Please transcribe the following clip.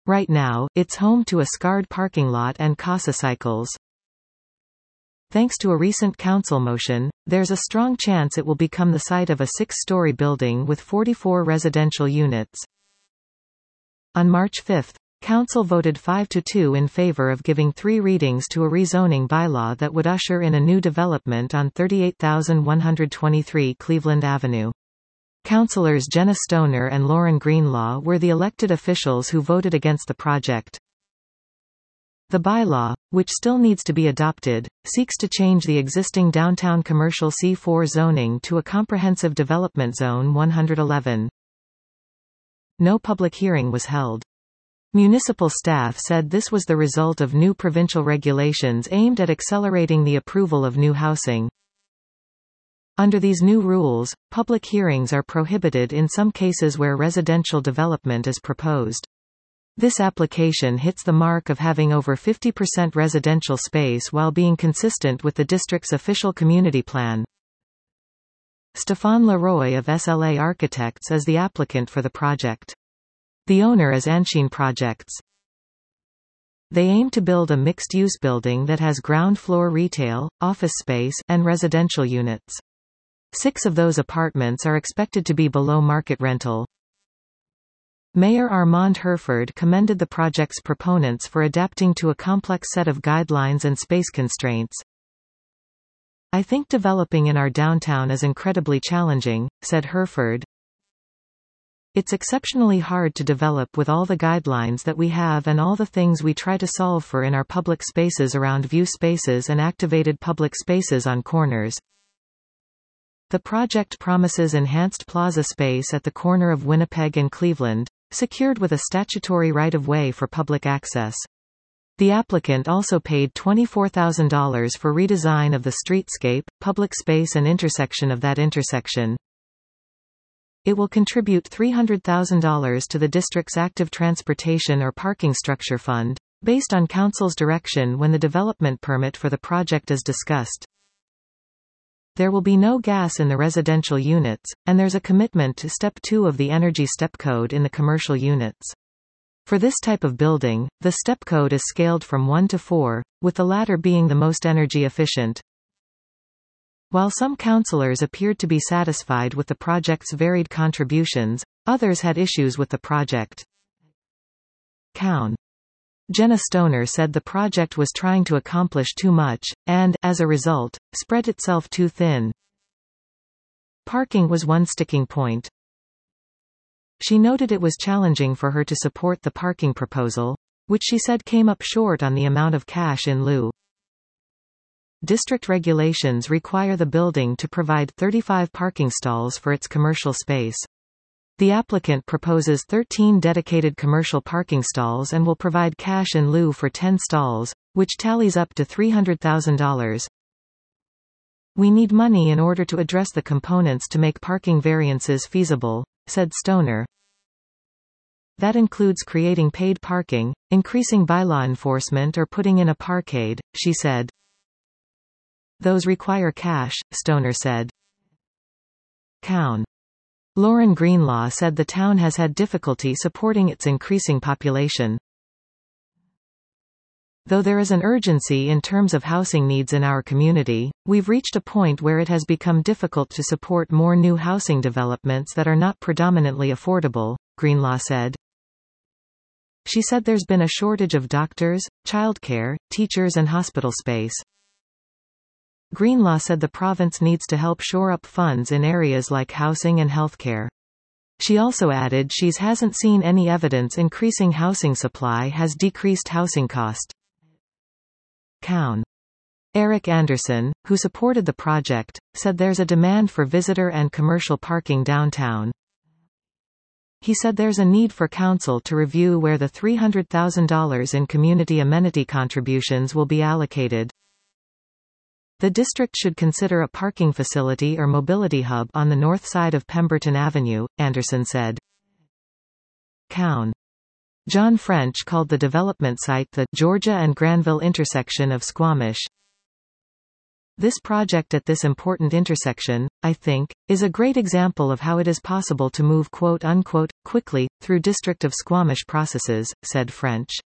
Right now, it's home to a scarred parking lot and Casa Cycles. Thanks to a recent council motion, there's a strong chance it will become the site of a 6-story building with 44 residential units. On March 5, Council voted 5-2 in favor of giving 3 readings to a rezoning bylaw that would usher in a new development on 38,123 Cleveland Avenue. Councilors Jenna Stoner and Lauren Greenlaw were the elected officials who voted against the project. The bylaw, which still needs to be adopted, seeks to change the existing downtown commercial C4 zoning to a comprehensive development zone 111. No public hearing was held. Municipal staff said this was the result of new provincial regulations aimed at accelerating the approval of new housing. Under these new rules, public hearings are prohibited in some cases where residential development is proposed. This application hits the mark of having over 50% residential space while being consistent with the district's official community plan. Stéphane Leroy of SLA Architects is the applicant for the project. The owner is Anshin Projects. They aim to build a mixed-use building that has ground-floor retail, office space, and residential units. 6 of those apartments are expected to be below market rental. Mayor Armand Herford commended the project's proponents for adapting to a complex set of guidelines and space constraints. "I think developing in our downtown is incredibly challenging," said Herford. "It's exceptionally hard to develop with all the guidelines that we have and all the things we try to solve for in our public spaces around view spaces and activated public spaces on corners." The project promises enhanced plaza space at the corner of Winnipeg and Cleveland, secured with a statutory right-of-way for public access. The applicant also paid $24,000 for redesign of the streetscape, public space and intersection of that intersection. It will contribute $300,000 to the district's active transportation or parking structure fund, based on council's direction when the development permit for the project is discussed. There will be no gas in the residential units, and there's a commitment to Step 2 of the Energy Step Code in the commercial units. For this type of building, the step code is scaled from 1 to 4, with the latter being the most energy efficient. While some councillors appeared to be satisfied with the project's varied contributions, others had issues with the project. Coun. Jenna Stoner said the project was trying to accomplish too much, and, as a result, spread itself too thin. Parking was one sticking point. She noted it was challenging for her to support the parking proposal, which she said came up short on the amount of cash in lieu. District regulations require the building to provide 35 parking stalls for its commercial space. The applicant proposes 13 dedicated commercial parking stalls and will provide cash in lieu for 10 stalls, which tallies up to $300,000. "We need money in order to address the components to make parking variances feasible," said Stoner. "That includes creating paid parking, increasing bylaw enforcement or putting in a parkade," she said. "Those require cash," Stoner said. Coun. Lauren Greenlaw said the town has had difficulty supporting its increasing population. "Though there is an urgency in terms of housing needs in our community, we've reached a point where it has become difficult to support more new housing developments that are not predominantly affordable," Greenlaw said. She said there's been a shortage of doctors, childcare, teachers and hospital space. Greenlaw said the province needs to help shore up funds in areas like housing and healthcare. She also added she hasn't seen any evidence increasing housing supply has decreased housing cost. Coun. Eric Anderson, who supported the project, said there's a demand for visitor and commercial parking downtown. He said there's a need for council to review where the $300,000 in community amenity contributions will be allocated. The district should consider a parking facility or mobility hub on the north side of Pemberton Avenue, Anderson said. Coun. John French called the development site the Georgia and Granville intersection of Squamish. This project at this important intersection, I think, is a great example of how it is possible to move quote-unquote, quickly, through District of Squamish processes, said French.